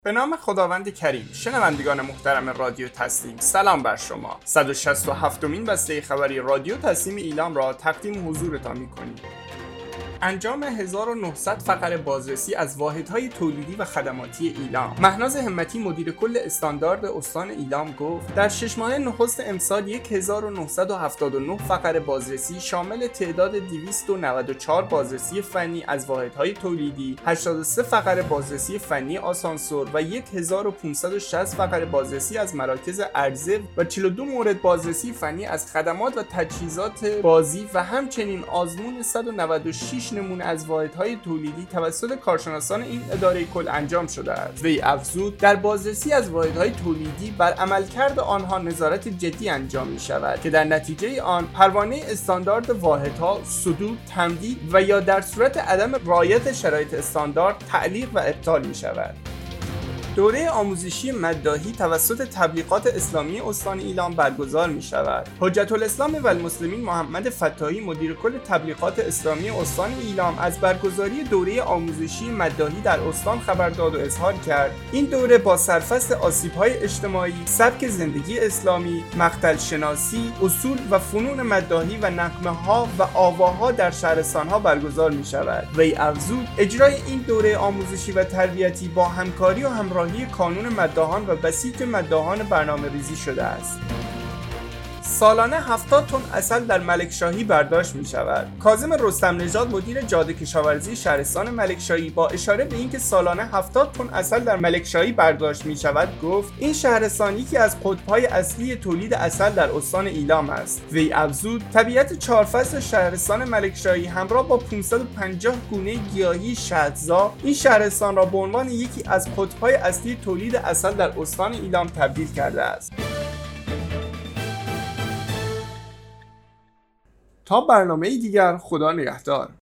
به نام خداوند کریم. شنوندگان محترم رادیو تسلیم، سلام بر شما. 167مین بسته خبری رادیو تسلیم ایلام را تقدیم حضورتان می‌کنیم. انجام 1900 فقره بازرسی از واحدهای تولیدی و خدماتی ایلام. مهناز همتی مدیر کل استاندارد استان ایلام گفت در 6 ماه نخست امسال 1979 فقره بازرسی شامل تعداد 294 بازرسی فنی از واحدهای تولیدی، 83 فقره بازرسی فنی آسانسور و 1560 فقره بازرسی از مراکز عرضه و 42 مورد بازرسی فنی از خدمات و تجهیزات بازی و همچنین آزمون 196 نمونه از واحدهای تولیدی توسط کارشناسان این اداره کل انجام شده است. وی افزود در بازرسی از واحدهای تولیدی بر عملکرد آنها نظارت جدی انجام می شود که در نتیجه آن پروانه استاندارد واحدها صدور، تمدید و یا در صورت عدم رعایت شرایط استاندارد تعلیق و ابطال می شود. دوره آموزشی مداحی توسط تبلیغات اسلامی استان ایلام برگزار می شود. حجت الاسلام و المسلمین محمد فتاحی مدیر کل تبلیغات اسلامی استان ایلام از برگزاری دوره آموزشی مداحی در استان خبر داد و اظهار کرد این دوره با سرفصل آسیب‌های اجتماعی، سبک زندگی اسلامی، مقتل شناسی، اصول و فنون مداحی و نغمه‌ها و آواها در شهرستان‌ها برگزار می شود. وی افزود اجرای این دوره آموزشی و تربیتی با همکاری و همراهی کانون مداحان و بسیج مداحان برنامه‌ریزی شده است. سالانه 70 تن عسل در ملکشاهی برداشت می شود. کاظم رستم نژاد مدیر جاده کشاورزی شهرستان ملکشاهی با اشاره به اینکه سالانه 70 تن عسل در ملکشاهی برداشت می شود گفت این شهرستان یکی از قطب‌های اصلی تولید عسل در استان ایلام است. وی افزود طبیعت 4 فصل شهرستان ملکشاهی همراه با 550 گونه گیاهی شهدزا این شهرستان را به عنوان یکی از قطب‌های اصلی تولید عسل در استان ایلام تبدیل کرده است. تا برنامه دیگر، خدا نگهدار.